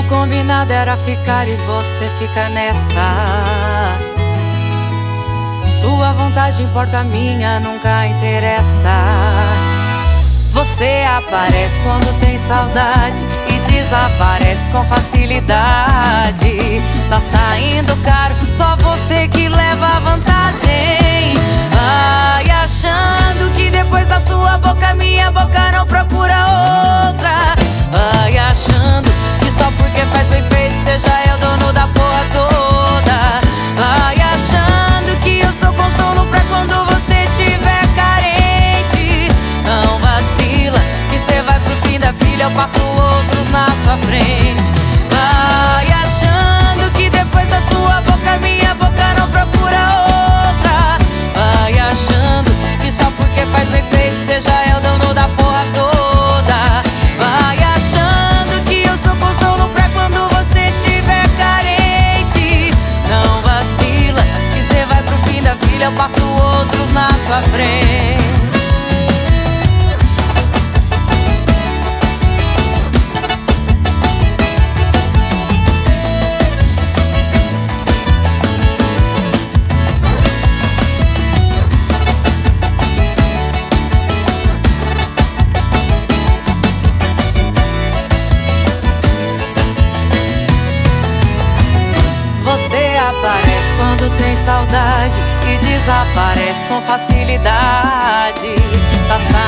combinado era ficar e você fica nessa. Sua vontade importa, a minha nunca interessa. Você aparece quando tem saudade e desaparece com facilidade. Tá saindo caro, só você que leva vantagem. Vai achando que depois da sua boca minha boca não procura outra. Vai achando que só porque faz bem feito você já é o dono da porra toda. Vai achando que eu sou consolo pra quando você tiver carente. Não vacila, que cê vai pro fim da fila, eu passo outros na sua frente. Vai achando que depois da sua boca minha boca não procura outra. Vai achando que só porque faz bem feito você já é o dono da porra toda. Vai achando que eu sou consolo pra quando você tiver carente. Não vacila, que cê vai pro fim da fila, eu passo outros na sua frente. Você aparece quando tem saudade e desaparece com facilidade. Tá